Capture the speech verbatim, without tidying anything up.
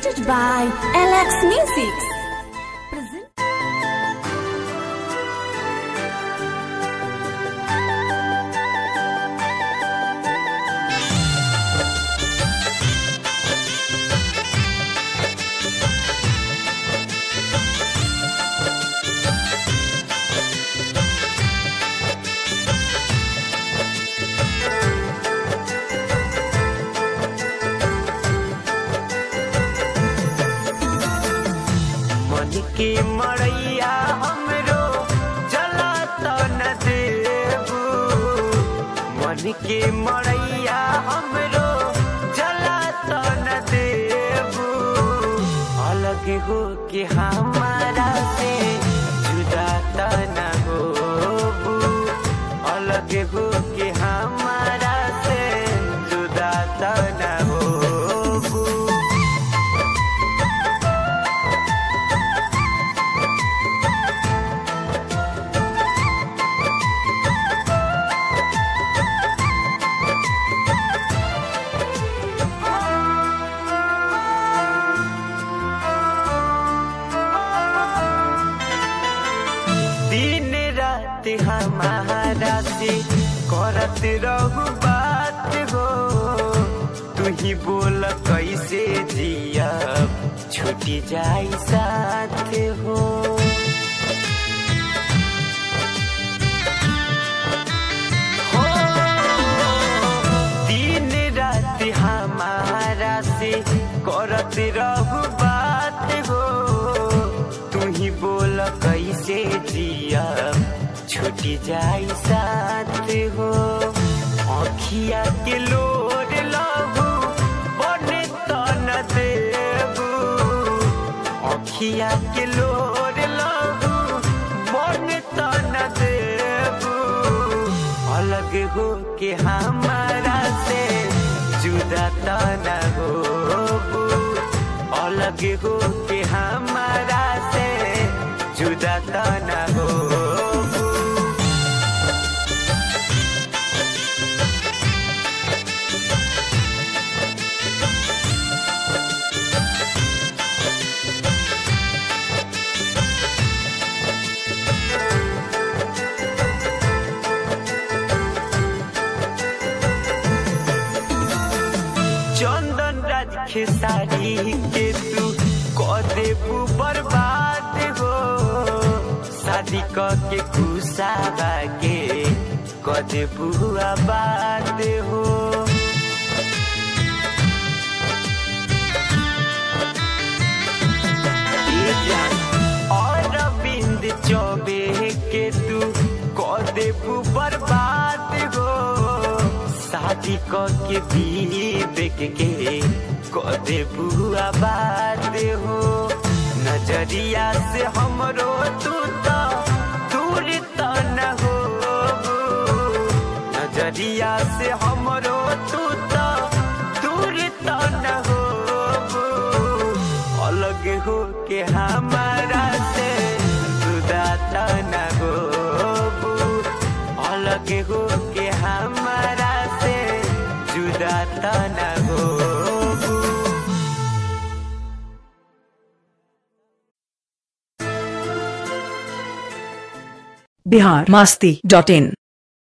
presented by L X Music. Present के मड़ैया हमरो जला तो न देबू, मन के मड़ैया हमरो जला तो न देबू, अलग हो के हमारा से जुदा तो न होबू, अलग हो के हमारा से जुदा तो न होबू। दिन रात हमारा से करत रहू बात हो, तू ही बोल कैसे जिया छूटी जाई साथ हो। हो दिन रात हमारा से करत रहू बात हो, तू ही बोल कैसे जिया छूटी जाई साथ हो। अखिया के लोर लहू बने तो न देबू, अखिया के लोर लहू बने तो न देबू, अलग हो के हमारा से जुदा तो न होबू, अलग हो के हमारा से जुदा तो न होबू। चंदन राज खेसारी के तू कह देबू बर्बाद हो, शादी क के कुसावा के कह देबू आबाद हो। और अरविंद चौबे के तू कह देबू बर्बाद हो, शादी क के विवेक के कह देबू आबाद हो। नजरिया से हमरो तू तो दूर तो न होबू, नजरिया से हमरो तू तो दूर तो न होबू, अलग हो के हमारा से जुदा तो न होबू, अलग हो के हमारा से जुदा तो न होबू। बिहार मस्ती डॉट इन